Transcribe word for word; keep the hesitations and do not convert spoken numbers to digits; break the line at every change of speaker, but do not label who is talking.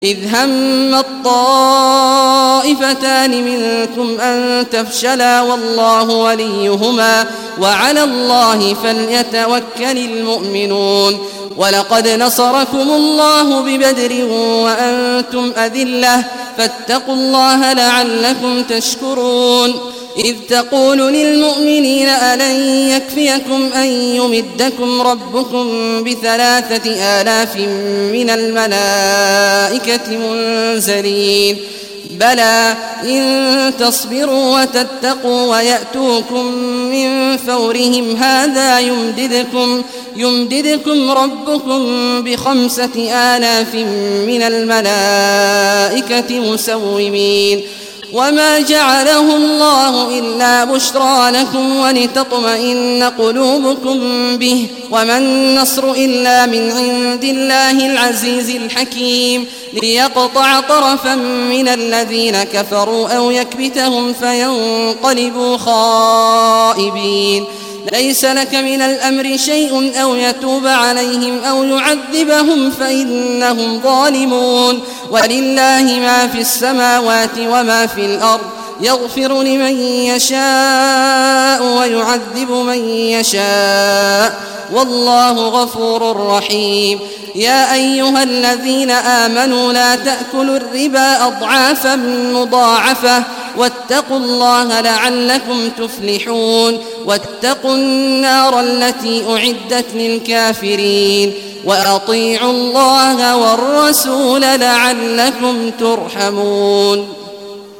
إذ هم الطائفتان منكم أن تفشلا والله وليهما وعلى الله فليتوكل المؤمنون ولقد نصركم الله ببدر وأنتم أذلة فاتقوا الله لعلكم تشكرون إذ تقول للمؤمنين ألن يكفيكم أن يمدكم ربكم بثلاثة آلاف من الملائكة منزلين بلى إن تصبروا وتتقوا ويأتوكم من فورهم هذا يمددكم, يمددكم ربكم بخمسة آلاف من الملائكة مسومين وما جعله الله إلا بشرى لكم ولتطمئن قلوبكم به وما النصر إلا من عند الله العزيز الحكيم ليقطع طرفا من الذين كفروا أو يكبتهم فينقلبوا خائبين ليس لك من الأمر شيء أو يتوب عليهم أو يعذبهم فإنهم ظالمون ولله ما في السماوات وما في الأرض يغفر لمن يشاء ويعذب من يشاء والله غفور رحيم يا أيها الذين آمنوا لا تأكلوا الربا أضعافا مضاعفة واتقوا الله لعلكم تفلحون واتقوا النار التي أعدت للكافرين وأطيعوا الله والرسول لعلكم ترحمون.